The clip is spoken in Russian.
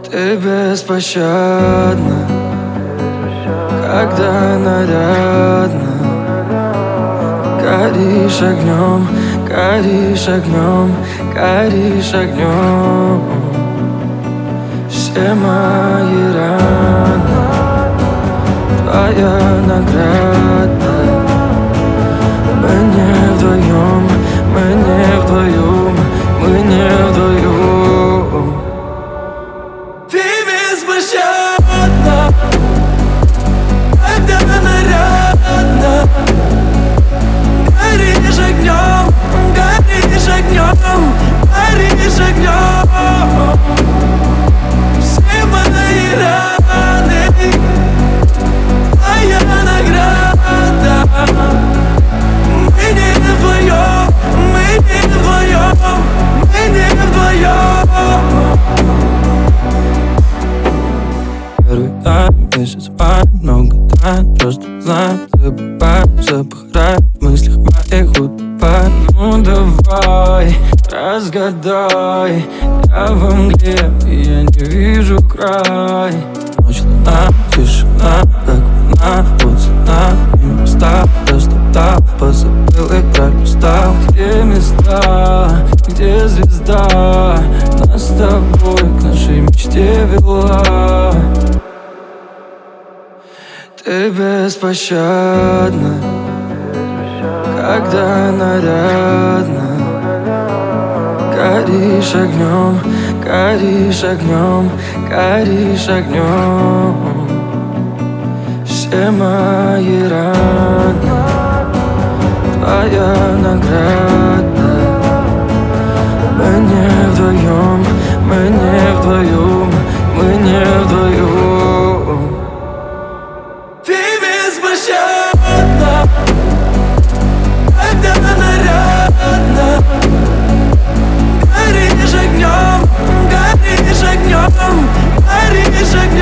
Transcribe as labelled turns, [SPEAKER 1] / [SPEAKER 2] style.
[SPEAKER 1] Ты беспощадна, когда нарядно. Горишь огнем, горишь огнем, горишь огнем. Все мои раны твоя награда. Мы не вдвоем, мы не вдвоем, мы не вдвоем. Ты беспощадна, когда нарядно. Горишь огнем, горишь огнем, горишь огнем. Все мои раны твоя награда. Мы не вдвоем, мы не вдвоем, мы не вдвоем. Первый тайм, месяц май, много тайн. Просто знаю, забываю, запахаю в мыслях моих утопаю. Ну давай, разгадай. Я во мгле, и я не вижу край. Ночь, луна, тишина, как вина. Вот цена, и моста растоптал, позабыл и пролистал. Где места, где звезда нас с тобой к нашей мечте вела. Ты беспощадна, когда нарядно. Горишь огнем, горишь огнем, горишь огнем. Все мои раны твоя награда. Мы не вдвоем, мы не вдвоем, мы не вдвоем. Ты беспощадна, когда нарядно. Горишь огнем, горишь огнем, горишь огнем.